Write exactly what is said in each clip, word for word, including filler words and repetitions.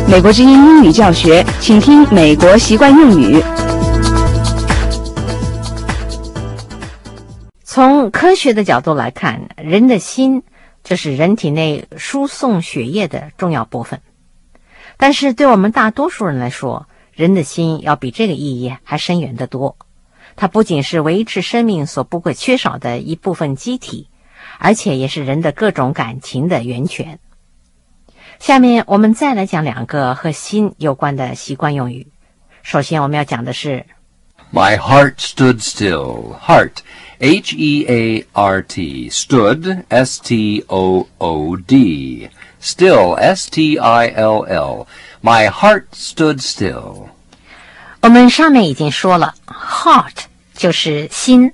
美国之音英语教学，请听美国习惯用语。 从科学的角度来看，人的心就是人体内输送血液的重要部分。但是对我们大多数人来说，人的心要比这个意义还深远得多。它不仅是维持生命所不会缺少的一部分机体，而且也是人的各种感情的源泉。下面我们再来讲两个和心有关的习惯用语。首先我们要讲的是 My heart stood still. Heart, H E A R T. Stood, S T O O D. Still, S T I L L. My heart stood still. 我们上面已经说了 heart 就是心，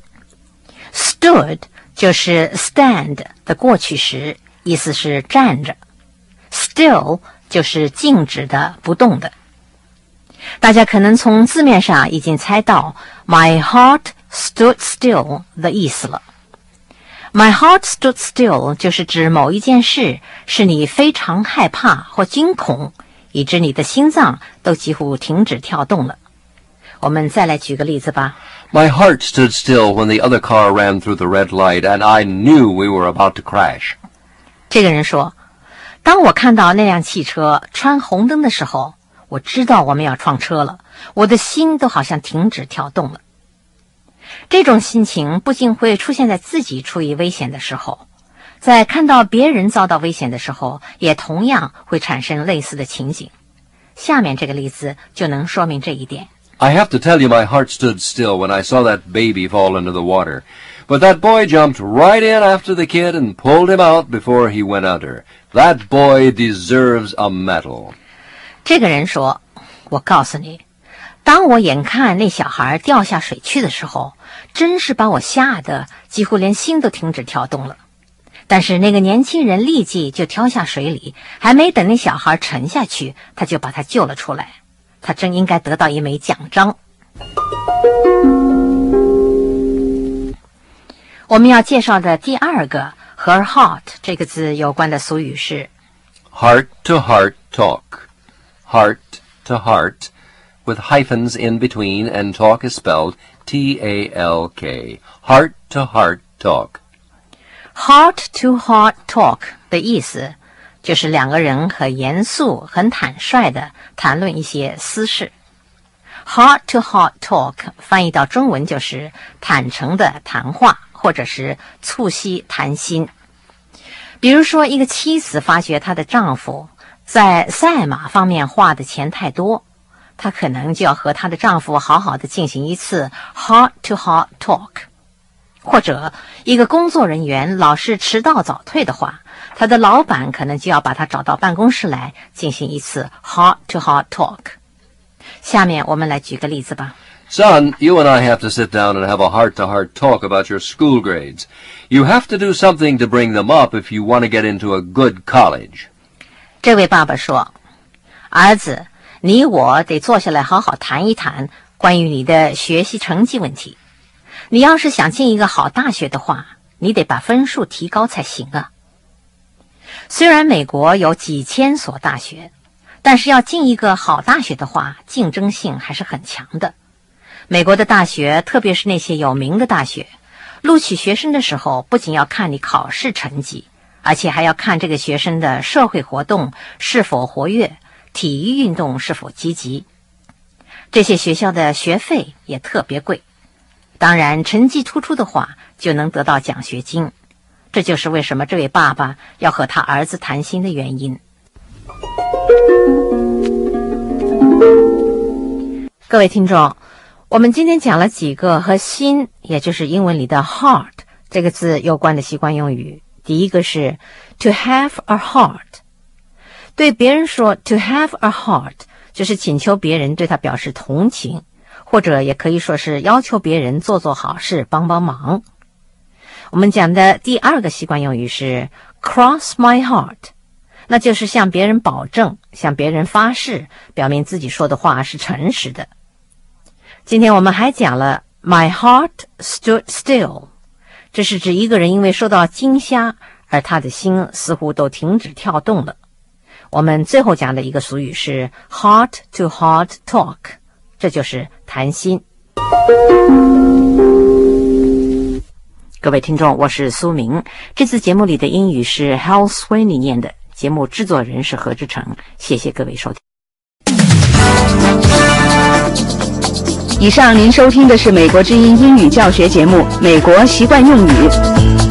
stood 就是 stand 的过去时，意思是站着， still 就是静止的不动的。大家可能从字面上已经猜到 my heart stood still 的意思了。 My heart stood still 就是指某一件事是你非常害怕或惊恐，以致你的心脏都几乎停止跳动了。我们再来举个例子吧。 My heart stood still when the other car ran through the red light, and I knew we were about to crash. 这个人说，当我看到那辆汽车穿红灯的时候，我知道我们要撞车了，我的心都好像停止跳动了。这种心情不仅会出现在自己处于危险的时候，在看到别人遭到危险的时候，也同样会产生类似的情景。下面这个例子就能说明这一点。 I have to tell you my heart stood still when I saw that baby fall into the water. But that boy jumped right in after the kid and pulled him out before he went under. That boy deserves a medal. 这个人说，我告诉你，当我眼看那小孩掉下水去的时候，真是把我吓得几乎连心都停止跳动了。但是那个年轻人立即就跳下水里，还没等那小孩沉下去，他就把他救了出来。他真应该得到一枚奖章。我们要介绍的第二个和 heart 这个字有关的俗语是 Heart to heart talk. Heart to heart, with hyphens in between, and talk is spelled T A L K. Heart to heart talk. Heart to heart talk 的意思就是两个人很严肃、很坦率地谈论一些私事。Heart to heart talk 翻译到中文就是坦诚的谈话，或者是促膝谈心。比如说，一个妻子发觉她的丈夫在赛马方面花的钱太多，她可能就要和她的丈夫好好的进行一次 heart to heart talk。或者一个工作人员老是迟到早退的话，他的老板可能就要把他找到办公室来进行一次 heart to heart talk。 下面我们来举个例子吧。 Son, you and I have to sit down and have a heart-to-heart talk about your school grades. You have to do something to bring them up if you want to get into a good college. 这位爸爸说，儿子，你我得坐下来好好谈一谈关于你的学习成绩问题。你要是想进一个好大学的话，你得把分数提高才行啊。虽然美国有几千所大学，但是要进一个好大学的话，竞争性还是很强的。美国的大学，特别是那些有名的大学，录取学生的时候，不仅要看你考试成绩，而且还要看这个学生的社会活动是否活跃，体育运动是否积极。这些学校的学费也特别贵。当然，成绩突出的话，就能得到奖学金。这就是为什么这位爸爸要和他儿子谈心的原因。各位听众，我们今天讲了几个和心，也就是英文里的 heart 这个字有关的习惯用语。第一个是 to have a heart。 对别人说 to have a heart， 就是请求别人对他表示同情，或者也可以说是要求别人做做好事，帮帮忙。我们讲的第二个习惯用语是 cross my heart， 那就是向别人保证，向别人发誓，表明自己说的话是诚实的。今天我们还讲了 my heart stood still， 这是指一个人因为受到惊吓而他的心似乎都停止跳动了。 我们最后讲的一个俗语是 heart to heart talk， 这就是谈心。各位听众，我是苏明。这次节目里的英语是 Hal Sweeney 念的，节目制作人是何志成。谢谢各位收听。 以上您收听的是美国之音英语教学节目《美国习惯用语》。